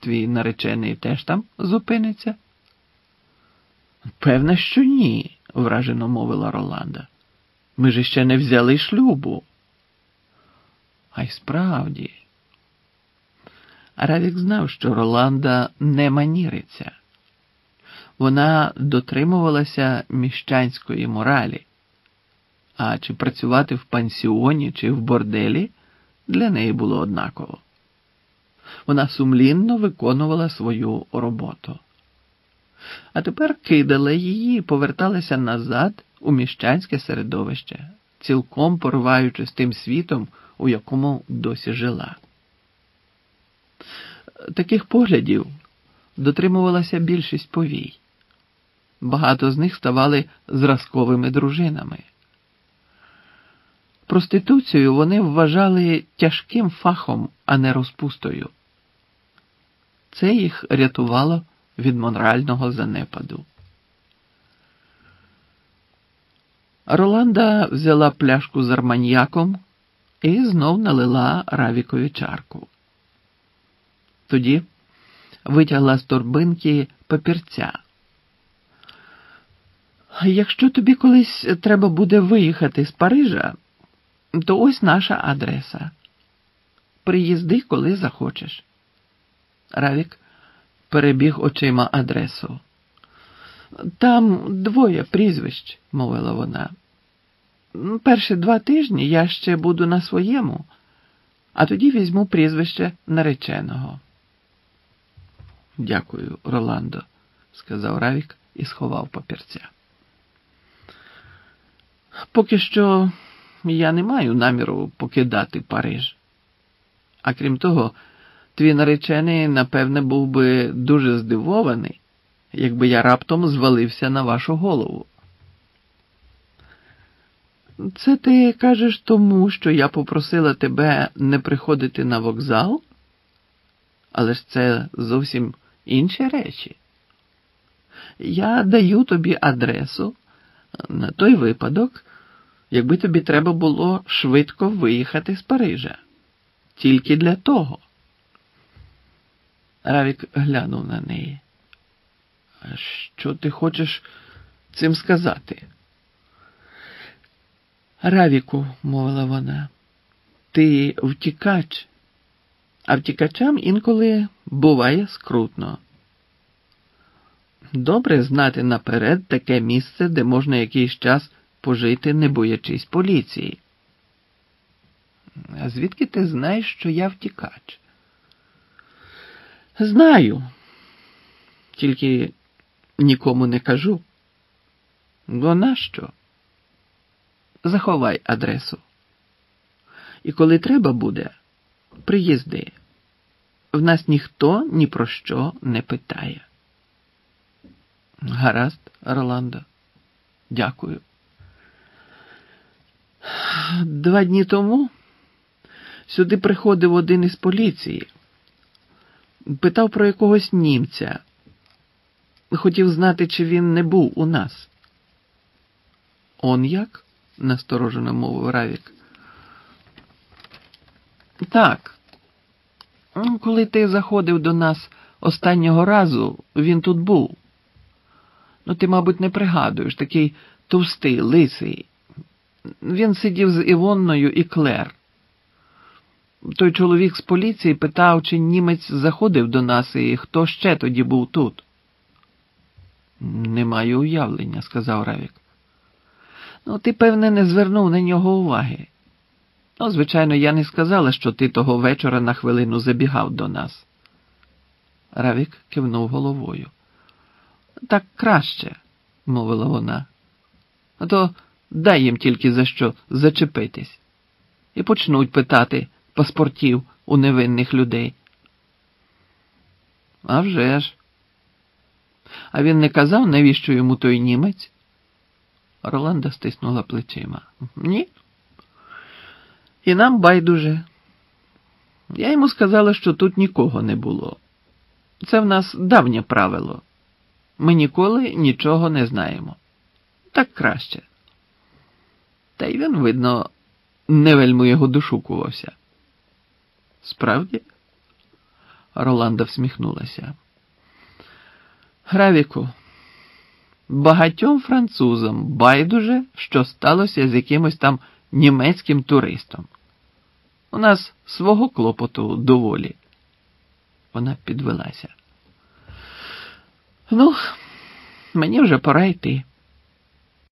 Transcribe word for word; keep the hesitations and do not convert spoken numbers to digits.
твій наречений теж там зупиниться? Певно, що ні, вражено мовила Роланда. Ми ж ще не взяли шлюбу. А й справді. Равік знав, що Роланда не маніриться. Вона дотримувалася міщанської моралі, а чи працювати в пансіоні, чи в борделі для неї було однаково. Вона сумлінно виконувала свою роботу. А тепер кидала її і поверталася назад у міщанське середовище, цілком пориваючи з тим світом, у якому досі жила. Таких поглядів дотримувалася більшість повій. Багато з них ставали зразковими дружинами. Проституцію вони вважали тяжким фахом, а не розпустою. Це їх рятувало від морального занепаду. Роланда взяла пляшку з арманьяком і знов налила Равікові чарку. Тоді витягла з торбинки папірця. Якщо тобі колись треба буде виїхати з Парижа, то ось наша адреса. Приїзди, коли захочеш. Равік перебіг очима адресу. Там двоє прізвищ, мовила вона. Перші два тижні я ще буду на своєму, а тоді візьму прізвище нареченого. Дякую, Роландо, сказав Равік і сховав папірця. Поки що я не маю наміру покидати Париж. А крім того, твій наречений, напевне, був би дуже здивований, якби я раптом звалився на вашу голову. Це ти кажеш тому, що я попросила тебе не приходити на вокзал? Але ж це зовсім інші речі. Я даю тобі адресу на той випадок, якби тобі треба було швидко виїхати з Парижа. Тільки для того. Равік глянув на неї. А що ти хочеш цим сказати? Равіку, мовила вона, ти втікач, а втікачам інколи буває скрутно. Добре знати наперед таке місце, де можна якийсь час пожити, не боячись поліції. А звідки ти знаєш, що я втікач? Знаю. Тільки нікому не кажу. Бо нащо? Заховай адресу. І коли треба буде, приїзди. В нас ніхто ні про що не питає. Гаразд, Роландо. Дякую. Два дні тому сюди приходив один із поліції. Питав про якогось німця. Хотів знати, чи він не був у нас. Он як? Насторожено мовив Равік. Так. Коли ти заходив до нас останнього разу, він тут був. Ну, ти, мабуть, не пригадуєш, такий товстий, лисий. Він сидів з Івонною і Клер. Той чоловік з поліції питав, чи німець заходив до нас і хто ще тоді був тут. Не маю уявлення, сказав Равік. Ну, ти, певне, не звернув на нього уваги. Ну, звичайно, я не сказала, що ти того вечора на хвилину забігав до нас. Равік кивнув головою. Так краще, мовила вона. А то дай їм тільки за що зачепитись. І почнуть питати паспортів у невинних людей. А вже ж. А він не казав, навіщо йому той німець? Роланда стиснула плечима. Ні. І нам байдуже. Я йому сказала, що тут нікого не було. Це в нас давнє правило. Ми ніколи нічого не знаємо. Так краще. Та й він, видно, не вельми його дошукувався. Справді? Роланда всміхнулася. Гравіку, багатьом французам байдуже, що сталося з якимось там німецьким туристом. У нас свого клопоту доволі. Вона підвелася. Ну, мені вже пора йти.